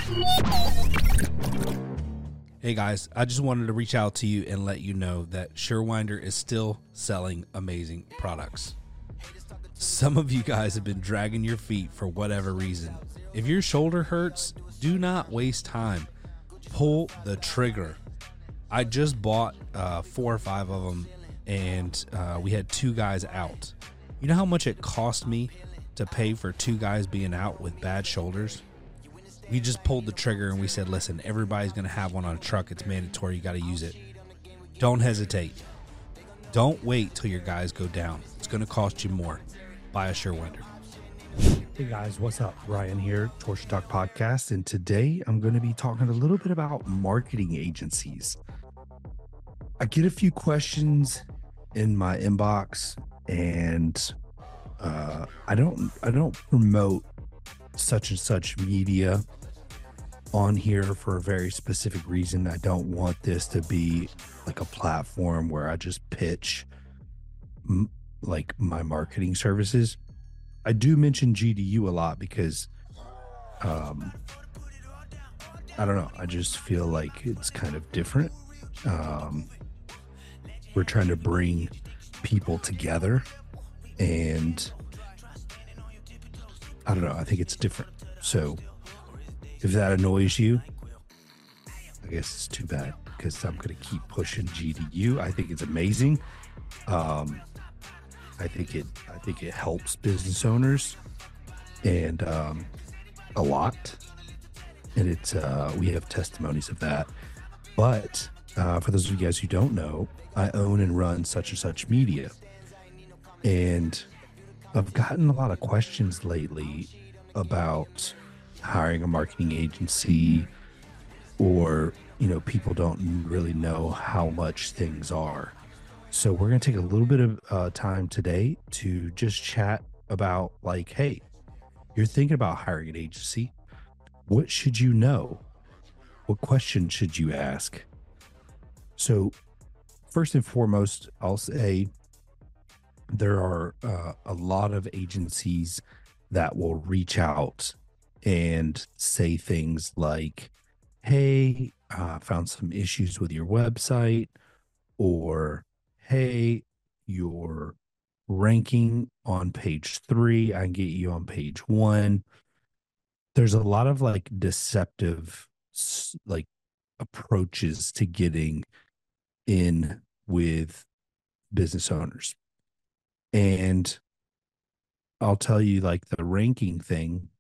Hey guys, I just wanted to reach out to you and let you know that Surewinder is still selling amazing products. Some of you guys have been dragging your feet for whatever reason. If your shoulder hurts, do not waste time. Pull the trigger. I just bought 4 or 5 of them, and we had 2 guys out. You know how much it cost me to pay for 2 guys being out with bad shoulders? We just pulled the trigger and we said, listen, everybody's going to have one on a truck. It's mandatory. You got to use it. Don't hesitate. Don't wait till your guys go down. It's going to cost you more. Buy a Surewinder. Hey guys, what's up? Ryan here, Torch Talk Podcast, and today I'm going to be talking a little bit about marketing agencies. I get a few questions in my inbox, and I don't promote such and such media on here for a very specific reason. I don't want this to be like a platform where I just pitch like my marketing services. I do mention GDU a lot because I don't know, I just feel like it's kind of different. We're trying to bring people together, and I don't know, I think it's different. So if that annoys you, I guess it's too bad, because I'm going to keep pushing GDU. I think it's amazing. I think it helps business owners and a lot. And it's we have testimonies of that. But for those of you guys who don't know, I own and run such and such media. And I've gotten a lot of questions lately about hiring a marketing agency, or, you know, people don't really know how much things are. So we're going to take a little bit of time today to just chat about, like, hey, you're thinking about hiring an agency. What should you know? What questions should you ask? So first and foremost, I'll say there are a lot of agencies that will reach out and say things like, hey, found some issues with your website, or hey, you're ranking on page 3, I can get you on page 1. There's a lot of like deceptive like approaches to getting in with business owners. And I'll tell you, like, the ranking thing,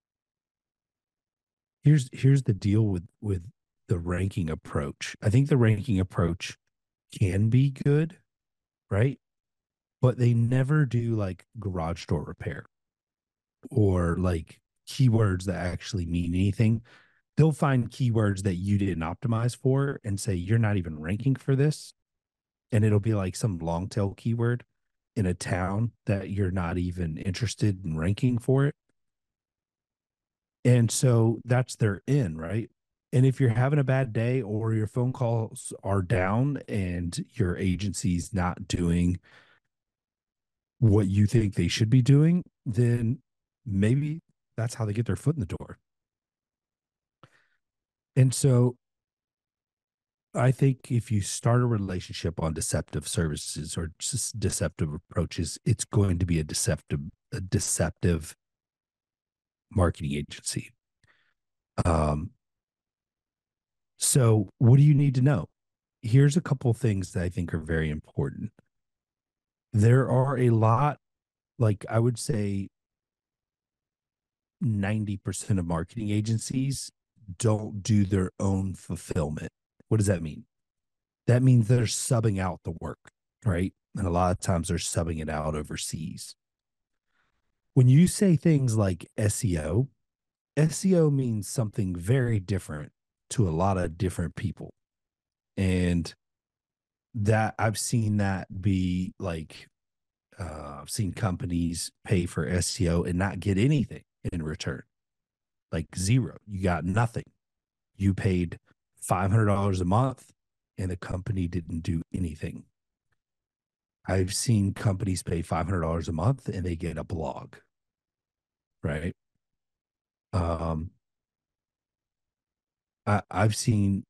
here's the deal with the ranking approach. I think the ranking approach can be good, right? But they never do like garage door repair or like keywords that actually mean anything. They'll find keywords that you didn't optimize for and say, you're not even ranking for this. And it'll be like some long tail keyword in a town that you're not even interested in ranking for it. And so that's their in, right? And if you're having a bad day or your phone calls are down and your agency's not doing what you think they should be doing, then maybe that's how they get their foot in the door. And so I think if you start a relationship on deceptive services or just deceptive approaches, it's going to be a deceptive marketing agency. So what do you need to know? Here's a couple of things that I think are very important. There are a lot, like I would say 90% of marketing agencies don't do their own fulfillment. What does that mean? That means they're subbing out the work, right? And a lot of times they're subbing it out overseas. When you say things like SEO, SEO means something very different to a lot of different people. And that I've seen that be like, I've seen companies pay for SEO and not get anything in return, like zero. You got nothing. You paid $500 a month and the company didn't do anything. I've seen companies pay $500 a month and they get a blog, right? I've seen,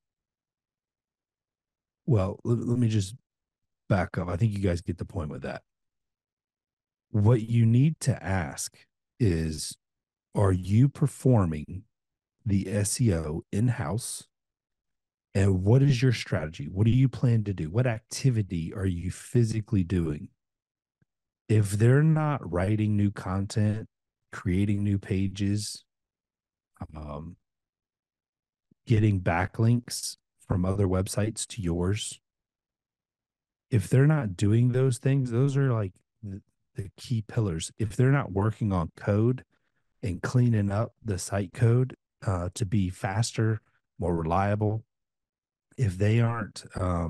well, let me just back up. I think you guys get the point with that. What you need to ask is, are you performing the SEO in house? And what is your strategy? What do you plan to do? What activity are you physically doing? If they're not writing new content, creating new pages, um, getting backlinks from other websites to yours, if they're not doing those things, those are like the key pillars. If they're not working on code and cleaning up the site code to be faster, more reliable, if they aren't,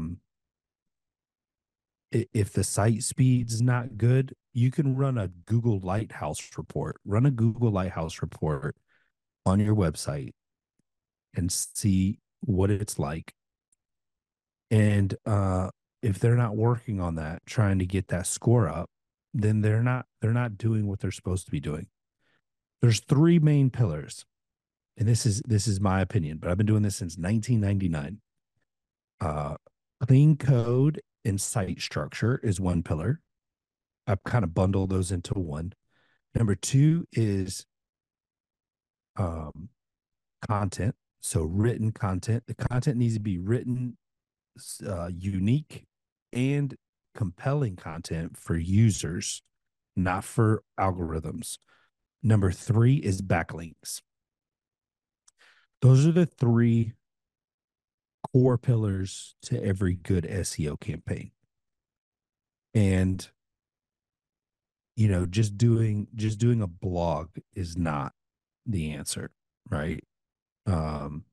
if the site speed's not good, you can run a Google Lighthouse report. Run a Google Lighthouse report on your website and see what it's like. And if they're not working on that, trying to get that score up, then they're not doing what they're supposed to be doing. There's three main pillars, and this is my opinion, but I've been doing this since 1999. Uh, Clean code and site structure is one pillar. I've kind of bundled those into one. Number two is um, content. So written content. The content needs to be written, unique, and compelling content for users, not for algorithms. Number three is backlinks. Those are the three core pillars to every good SEO campaign. And just doing a blog is not the answer, right? Um,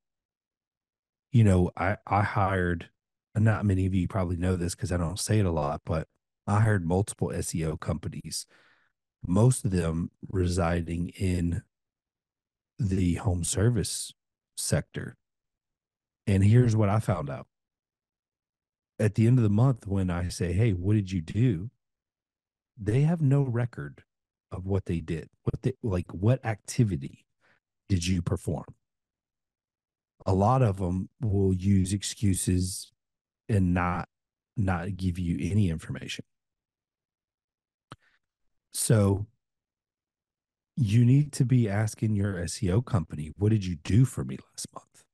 I hired, and not many of you probably know this because I don't say it a lot, but I hired multiple SEO companies, most of them residing in the home service sector. And here's what I found out. At the end of the month, when I say, hey, what did you do? They have no record of what they did. What activity did you perform? A lot of them will use excuses and not give you any information. So you need to be asking your SEO company, what did you do for me last month?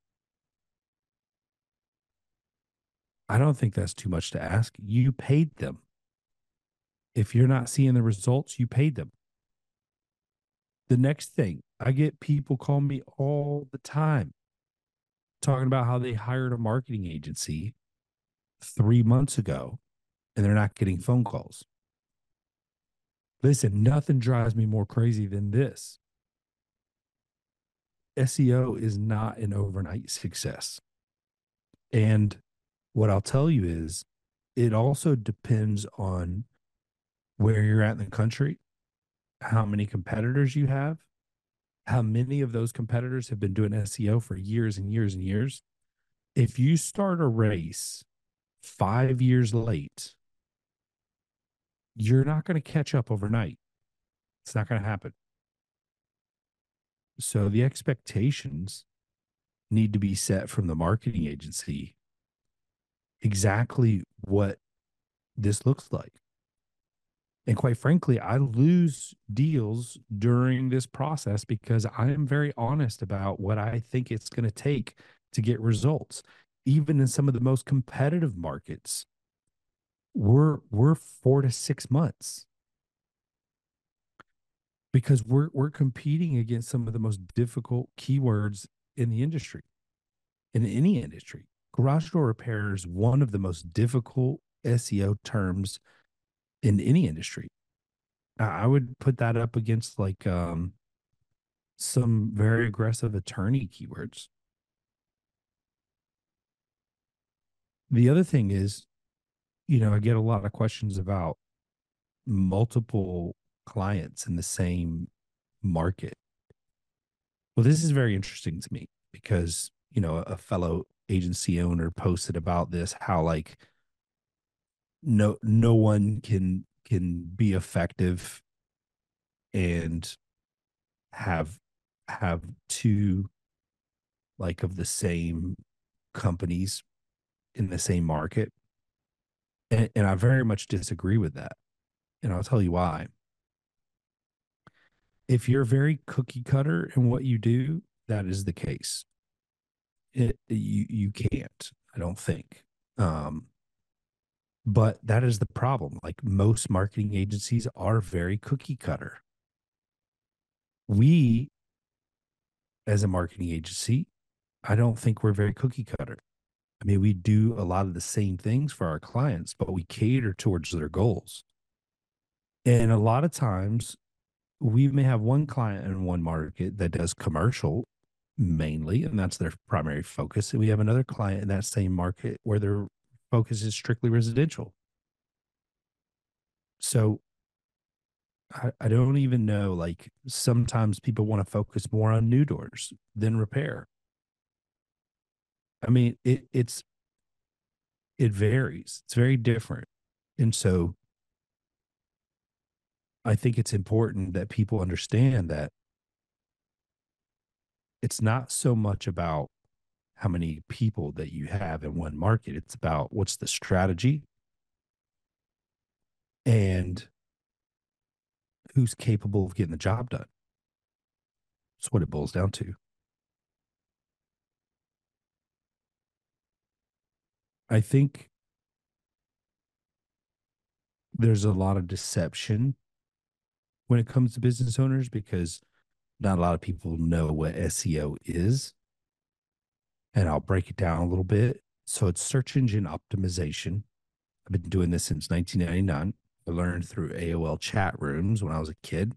I don't think that's too much to ask. You paid them. If you're not seeing the results, you paid them. The next thing, I get people call me all the time talking about how they hired a marketing agency 3 months ago and they're not getting phone calls. Listen, nothing drives me more crazy than this. SEO is not an overnight success. And what I'll tell you is it also depends on where you're at in the country, how many competitors you have, how many of those competitors have been doing SEO for years and years and years. If you start a race 5 years late, you're not going to catch up overnight. It's not going to happen. So the expectations need to be set from the marketing agency exactly what this looks like. And quite frankly, I lose deals during this process because I am very honest about what I think it's going to take to get results. Even in some of the most competitive markets, we're 4 to 6 months because we're competing against some of the most difficult keywords in the industry, in any industry. Garage door repair is one of the most difficult SEO terms in any industry. I would put that up against like some very aggressive attorney keywords. The other thing is, I get a lot of questions about multiple clients in the same market. Well, this is very interesting to me because, a fellow agency owner posted about this, how like no one can be effective and have two like of the same companies in the same market. And I very much disagree with that. And I'll tell you why. If you're very cookie cutter in what you do, that is the case. You can't, I don't think. Um, but that is the problem. Like most marketing agencies are very cookie cutter. We, as a marketing agency, I don't think we're very cookie cutter. I mean, we do a lot of the same things for our clients, but we cater towards their goals. And a lot of times we may have one client in one market that does commercial mainly, and that's their primary focus. And we have another client in that same market where their focus is strictly residential. So I don't even know, like sometimes people want to focus more on new doors than repair. I mean, it varies. It's very different. And so I think it's important that people understand that it's not so much about how many people that you have in one market. It's about what's the strategy and who's capable of getting the job done. That's what it boils down to. I think there's a lot of deception when it comes to business owners because not a lot of people know what SEO is. And I'll break it down a little bit. So it's search engine optimization. I've been doing this since 1999. I learned through AOL chat rooms when I was a kid.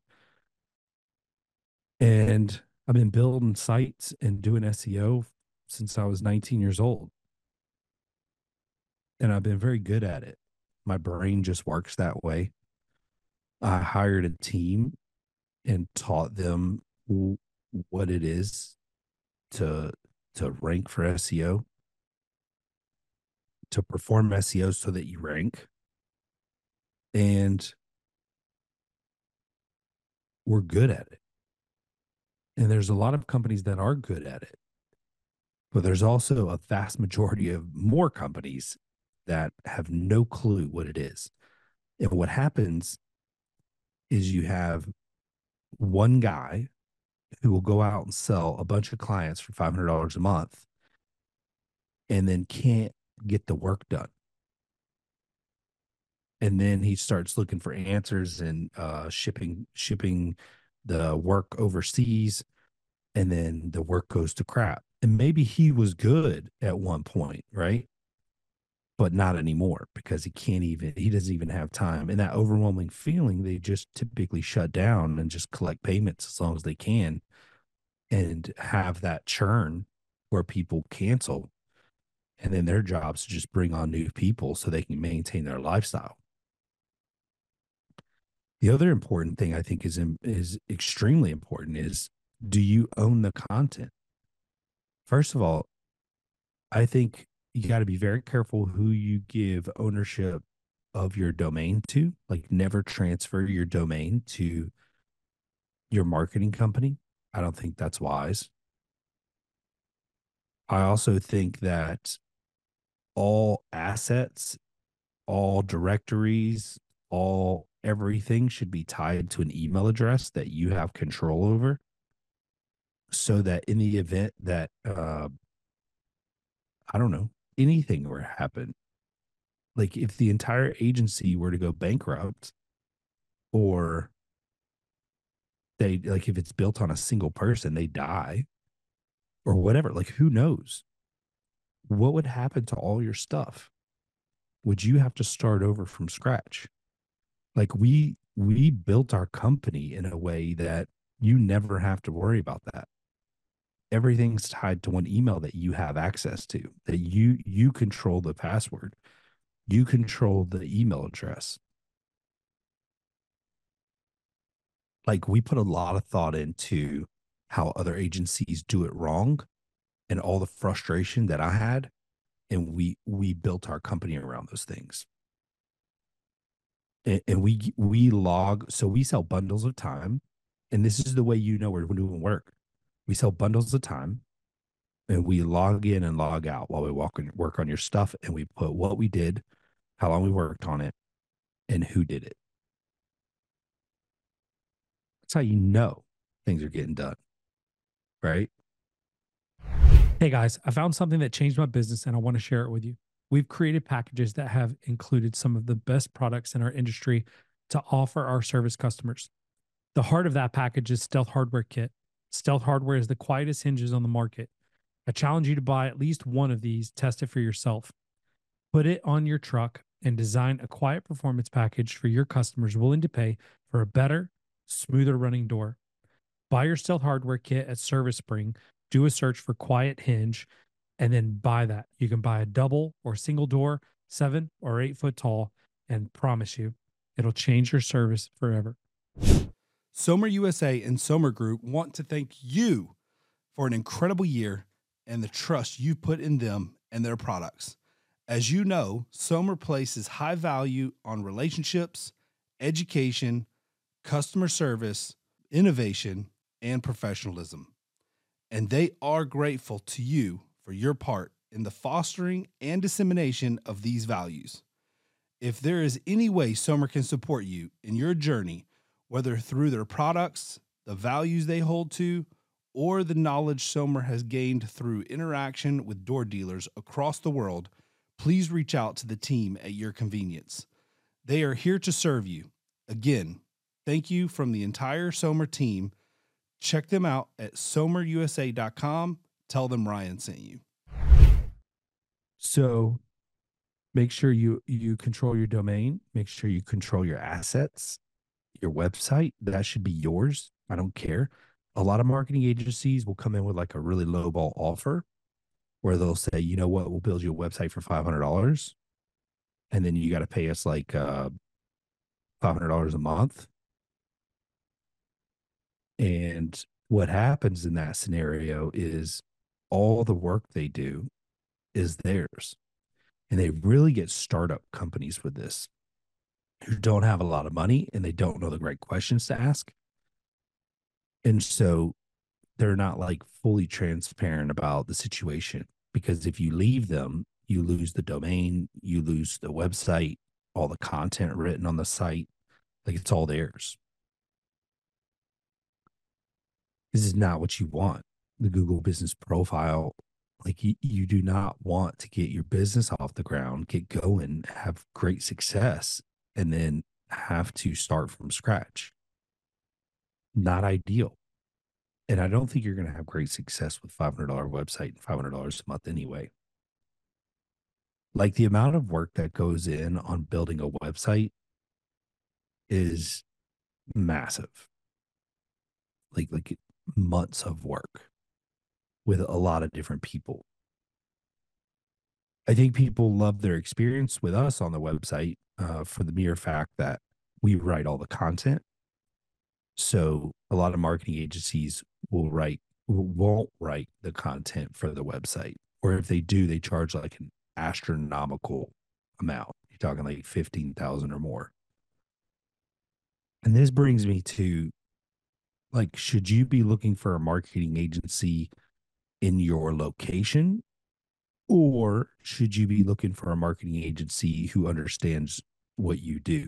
And I've been building sites and doing SEO since I was 19 years old. And I've been very good at it. My brain just works that way. I hired a team and taught them what it is to rank for SEO, to perform SEO so that you rank. And we're good at it. And there's a lot of companies that are good at it. But there's also a vast majority of more companies that have no clue what it is. And what happens is you have one guy who will go out and sell a bunch of clients for $500 a month and then can't get the work done. And then he starts looking for answers and shipping the work overseas, and then the work goes to crap. And maybe he was good at one point, right? But not anymore because he doesn't even have time. And that overwhelming feeling, they just typically shut down and just collect payments as long as they can and have that churn where people cancel. And then their job is to just bring on new people so they can maintain their lifestyle. The other important thing I think is extremely important is, do you own the content? First of all, I think you got to be very careful who you give ownership of your domain to. Like, never transfer your domain to your marketing company. I don't think that's wise. I also think that all assets, all directories, all everything should be tied to an email address that you have control over, so that in the event that I don't know, anything were to happen, like if the entire agency were to go bankrupt, or they, like if it's built on a single person, they die or whatever, like who knows what would happen to all your stuff? Would you have to start over from scratch? Like we built our company in a way that you never have to worry about that. Everything's tied to one email that you have access to, that you control the password, you control the email address. Like, we put a lot of thought into how other agencies do it wrong and all the frustration that I had, and we built our company around those things. And we log, so we sell bundles of time, and this is the way you know we're doing work. We sell bundles of time, and we log in and log out while we work on your stuff, and we put what we did, how long we worked on it, and who did it. That's how you know things are getting done, right? Hey guys, I found something that changed my business and I want to share it with you. We've created packages that have included some of the best products in our industry to offer our service customers. The heart of that package is Stealth Hardware Kit. Stealth Hardware is the quietest hinges on the market. I challenge you to buy at least one of these, test it for yourself. Put it on your truck and design a quiet performance package for your customers willing to pay for a better, smoother running door. Buy your Stealth Hardware Kit at Service Spring, do a search for Quiet Hinge, and then buy that. You can buy a double or single door, 7 or 8 foot tall, and promise you, it'll change your service forever. Somer USA and Somer Group want to thank you for an incredible year and the trust you put in them and their products. As you know, Somer places high value on relationships, education, customer service, innovation, and professionalism. And they are grateful to you for your part in the fostering and dissemination of these values. If there is any way Somer can support you in your journey, whether through their products, the values they hold to, or the knowledge Somer has gained through interaction with door dealers across the world, please reach out to the team at your convenience. They are here to serve you. Again, thank you from the entire Somer team. Check them out at somerusa.com. Tell them Ryan sent you. So make sure you control your domain. Make sure you control your assets, your website. That should be yours. I don't care. A lot of marketing agencies will come in with like a really low ball offer where they'll say, you know what, we'll build you a website for $500. And then you got to pay us like $500 a month. And what happens in that scenario is all the work they do is theirs. And they really get startup companies with this who don't have a lot of money and they don't know the right questions to ask. And so they're not like fully transparent about the situation, because if you leave them, you lose the domain, you lose the website, all the content written on the site, like it's all theirs. This is not what you want. The Google business profile, like you do not want to get your business off the ground, get going, have great success, and then have to start from scratch. Not ideal. And I don't think you're going to have great success with $500 website and $500 a month anyway. Like the amount of work that goes in on building a website is massive. Like months of work with a lot of different people. I think people love their experience with us on the website for the mere fact that we write all the content. So a lot of marketing agencies won't write the content for the website. Or if they do, they charge like an astronomical amount. You're talking like 15,000 or more. And this brings me to, like, should you be looking for a marketing agency in your location, or should you be looking for a marketing agency who understands what you do?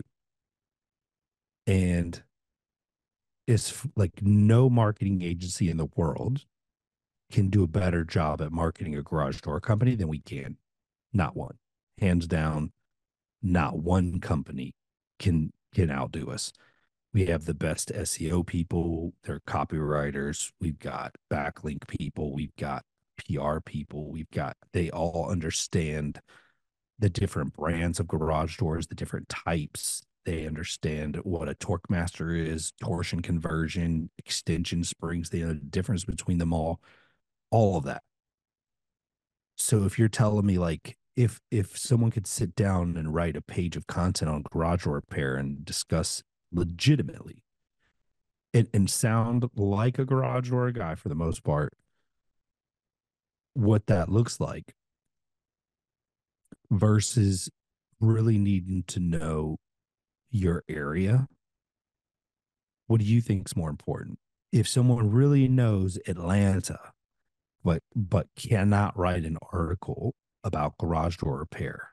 And it's like no marketing agency in the world can do a better job at marketing a garage door company than we can. Not one. Hands down, not one company can outdo us. We have the best SEO people, they're copywriters, we've got backlink people, we've got PR people, they all understand the different brands of garage doors, the different types. They understand what a torque master is, torsion conversion, extension springs, the difference between them all of that. So if you're telling me, like, if someone could sit down and write a page of content on garage door repair and discuss legitimately and sound like a garage door guy for the most part, what that looks like versus really needing to know your area, what do you think is more important? If someone really knows Atlanta but cannot write an article about garage door repair,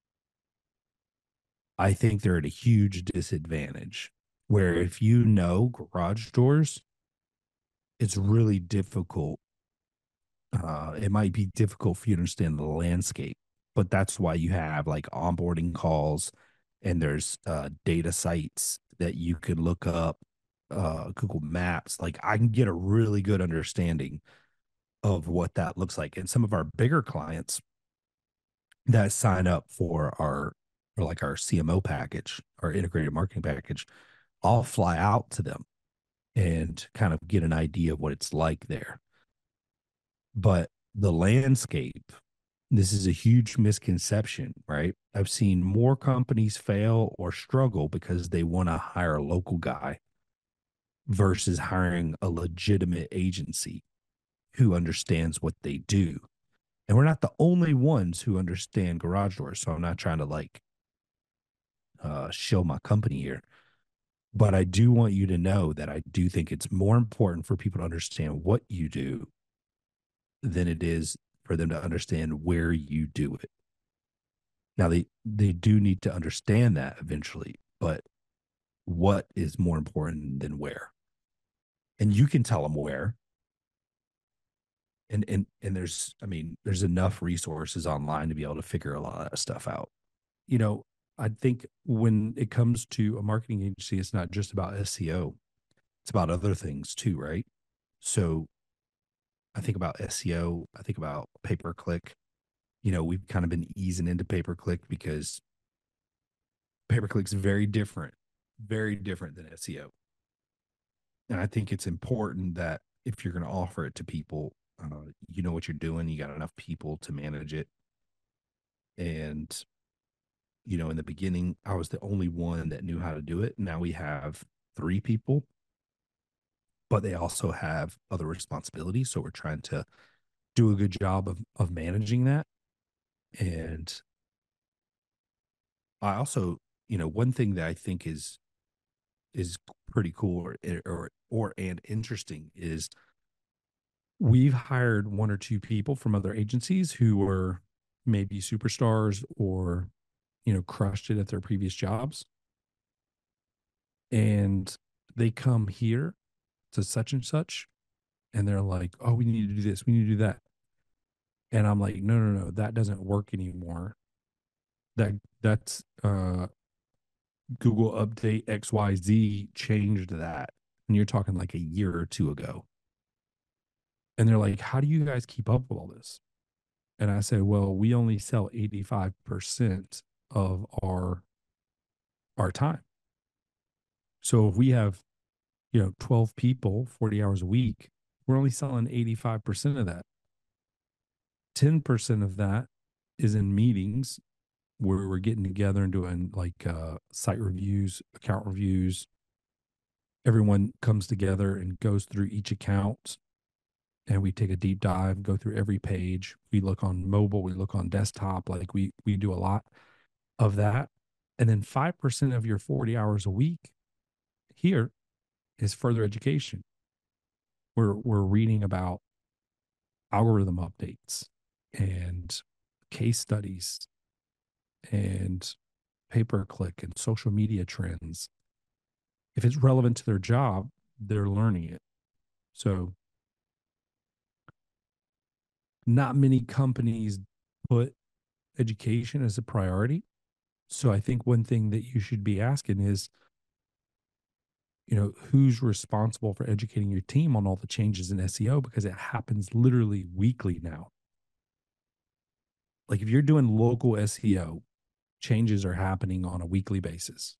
I think they're at a huge disadvantage. Where if you know garage doors, it's really difficult. It might be difficult for you to understand the landscape, but that's why you have like onboarding calls, and there's data sites that you can look up, Google Maps. Like I can get a really good understanding of what that looks like. And some of our bigger clients that sign up for like our CMO package, our integrated marketing package, I'll fly out to them and kind of get an idea of what it's like there. But the landscape, this is a huge misconception, right? I've seen more companies fail or struggle because they want to hire a local guy versus hiring a legitimate agency who understands what they do. And we're not the only ones who understand garage doors. So I'm not trying to like show my company here. But I do want you to know that I do think it's more important for people to understand what you do than it is for them to understand where you do it. Now they do need to understand that eventually, but what is more important than where? And you can tell them where. And there's, I mean, there's enough resources online to be able to figure a lot of that stuff out. You know, I think when it comes to a marketing agency, it's not just about SEO. It's about other things too, right? So I think about SEO, I think about pay-per-click. You know, we've kind of been easing into pay-per-click because pay-per-click's very different than SEO. And I think it's important that if you're going to offer it to people, you know what you're doing. You got enough people to manage it. And, you know, in the beginning, I was the only one that knew how to do it. Now we have 3 people, but they also have other responsibilities. So we're trying to do a good job of managing that. And I also, you know, one thing that I think is pretty cool or and interesting is we've hired 1 or 2 people from other agencies who were maybe superstars or, you know, crushed it at their previous jobs. And they come here to such and such, and they're like, oh, we need to do this, we need to do that. And I'm like, no, no, no, that doesn't work anymore. That's Google update XYZ changed that. And you're talking like a year or 2 ago. And they're like, how do you guys keep up with all this? And I said, well, we only sell 85% of our time. So if we have, you know, 12 people, 40 hours a week, we're only selling 85% of that. 10% of that is in meetings where we're getting together and doing like site reviews, account reviews. Everyone comes together and goes through each account, and we take a deep dive, go through every page. We look on mobile, we look on desktop, like we do a lot of that. And then 5% of your 40 hours a week here is further education. We're reading about algorithm updates and case studies and pay-per-click and social media trends. If it's relevant to their job, they're learning it. So not many companies put education as a priority. So I think one thing that you should be asking is, you know, who's responsible for educating your team on all the changes in SEO? Because it happens literally weekly now. Like if you're doing local SEO, changes are happening on a weekly basis.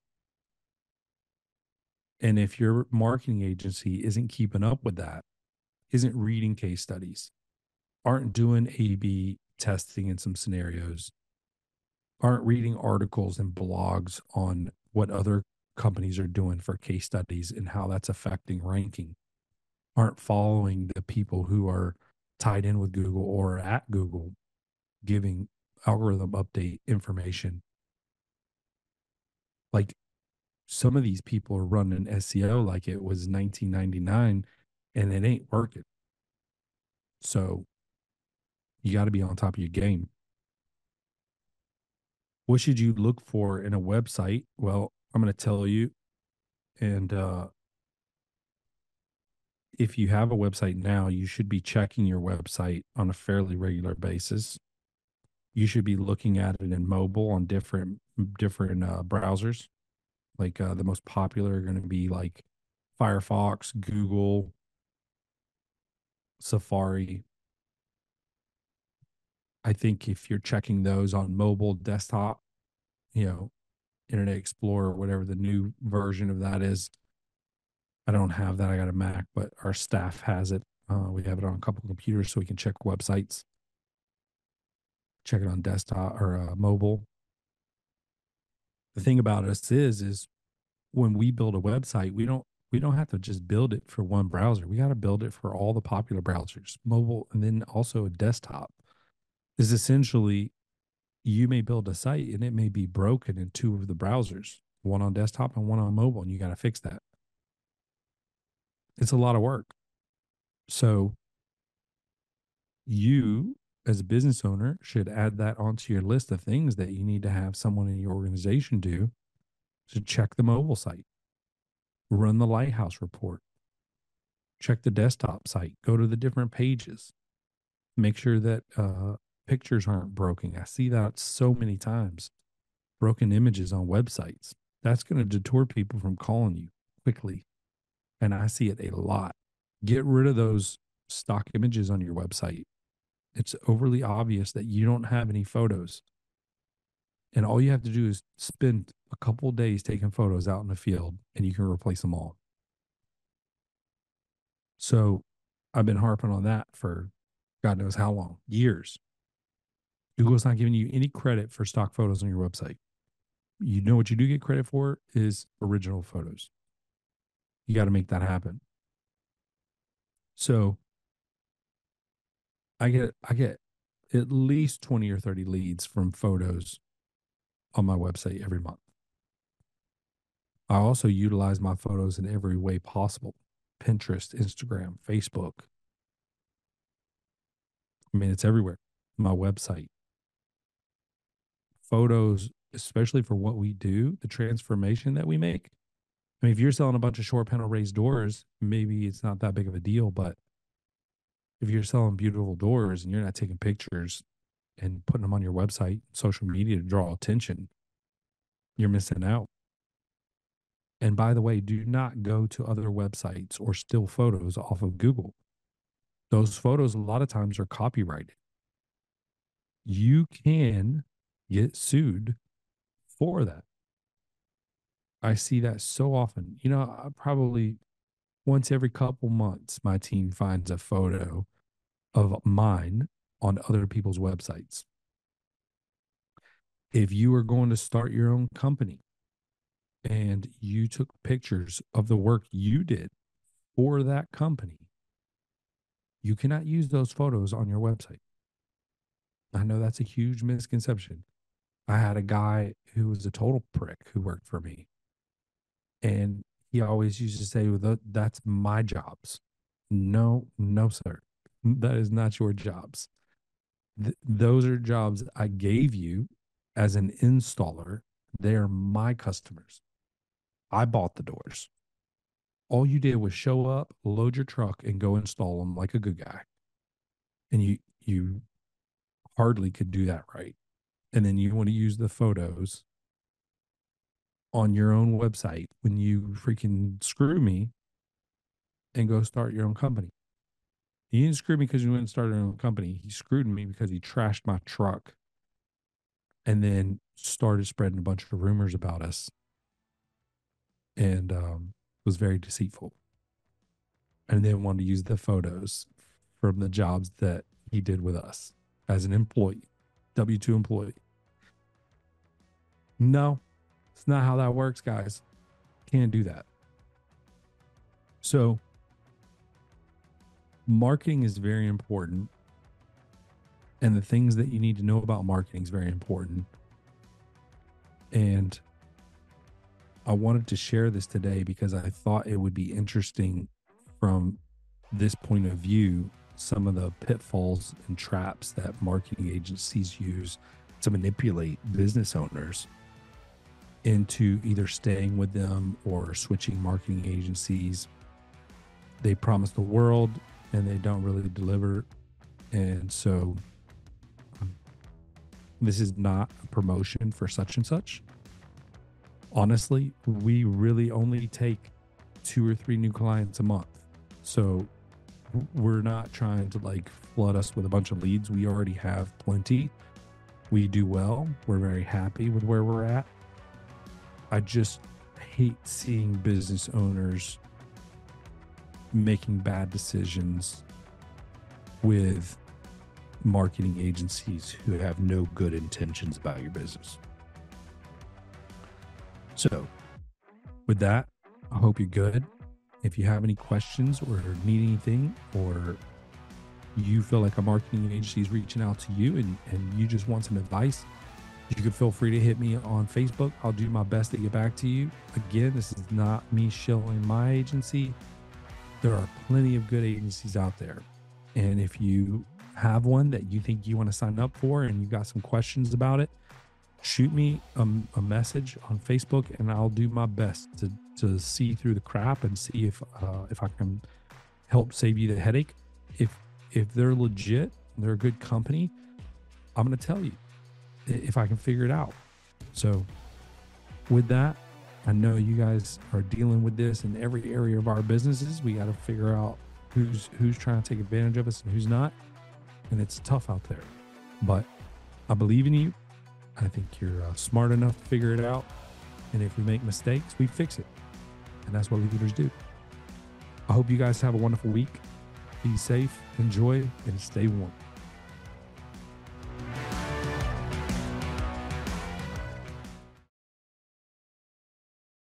And if your marketing agency isn't keeping up with that, isn't reading case studies, aren't doing A/B testing in some scenarios, aren't reading articles and blogs on what other companies are doing for case studies and how that's affecting ranking, aren't following the people who are tied in with Google or at Google giving algorithm update information. Like some of these people are running SEO like it was 1999 and it ain't working. So You got to be on top of your game. What should you look for in a website? Well, I'm going to tell you. And if you have a website now, you should be checking your website on a fairly regular basis. You should be looking at it in mobile on different browsers. Like the most popular are going to be like Firefox, Google, Safari. I think if you're checking those on mobile, desktop, Internet Explorer, whatever the new version of that is. I don't have that. I got a Mac, but our staff has it. We have it on a couple of computers so we can check websites, check it on desktop or mobile. The thing about us is when we build a website, we don't have to just build it for one browser. We got to build it for all the popular browsers, mobile, and then also a desktop. Is essentially you may build a site and it may be broken in two of the browsers, one on desktop and one on mobile, and you got to fix that. It's a lot of work. So you, as a business owner, should add that onto your list of things that you need to have someone in your organization do to check the mobile site, run the Lighthouse report, check the desktop site, go to the different pages, make sure that pictures aren't broken. I see that so many times. Broken images on websites. That's going to deter people from calling you quickly. And I see it a lot. Get rid of those stock images on your website. It's overly obvious that you don't have any photos. And all you have to do is spend a couple of days taking photos out in the field and you can replace them all. So I've been harping on that for God knows how long, years. Google's not giving you any credit for stock photos on your website. You know what you do get credit for is original photos. You got to make that happen. So I get at least 20 or 30 leads from photos on my website every month. I also utilize my photos in every way possible. Pinterest, Instagram, Facebook. I mean, it's everywhere. My website. Photos, especially for what we do, the transformation that we make. I mean, if you're selling a bunch of short panel raised doors, maybe it's not that big of a deal. But if you're selling beautiful doors and you're not taking pictures and putting them on your website, social media to draw attention, you're missing out. And by the way, do not go to other websites or steal photos off of Google. Those photos a lot of times are copyrighted. You can get sued for that. I see that so often. Probably once every couple months, my team finds a photo of mine on other people's websites. If you are going to start your own company and you took pictures of the work you did for that company, you cannot use those photos on your website. I know that's a huge misconception. I had a guy who was a total prick who worked for me. And he always used to say, well, that's my jobs. No, sir. That is not your jobs. Those are jobs I gave you as an installer. They are my customers. I bought the doors. All you did was show up, load your truck, and go install them like a good guy. And you hardly could do that right. And then you want to use the photos on your own website when you freaking screw me and go start your own company. He didn't screw me because you went and started your own company. He screwed me because he trashed my truck and then started spreading a bunch of rumors about us and was very deceitful. And then wanted to use the photos from the jobs that he did with us as an employee, W-2 employee. No, it's not how that works, guys. Can't do that. So marketing is very important. And the things that you need to know about marketing is very important. And I wanted to share this today because I thought it would be interesting from this point of view some of the pitfalls and traps that marketing agencies use to manipulate business owners into either staying with them or switching marketing agencies. They promise the world and they don't really deliver. And so this is not a promotion for such and such. Honestly, we really only take 2 or 3 new clients a month. So we're not trying to like flood us with a bunch of leads. We already have plenty. We do well. We're very happy with where we're at. I just hate seeing business owners making bad decisions with marketing agencies who have no good intentions about your business. So with that, I hope you're good. If you have any questions or need anything, or you feel like a marketing agency is reaching out to you and you just want some advice, you can feel free to hit me on Facebook. I'll do my best to get back to you. Again, this is not me shilling my agency. There are plenty of good agencies out there. And if you have one that you think you want to sign up for and you got some questions about it, shoot me a message on Facebook and I'll do my best to see through the crap and see if I can help save you the headache. If they're legit, they're a good company, I'm going to tell you if I can figure it out. So with that, I know you guys are dealing with this in every area of our businesses. We got to figure out who's trying to take advantage of us and who's not. And it's tough out there, but I believe in you. I think you're smart enough to figure it out. And if we make mistakes, we fix it. And that's what leaders do. I hope you guys have a wonderful week. Be safe, enjoy, and stay warm.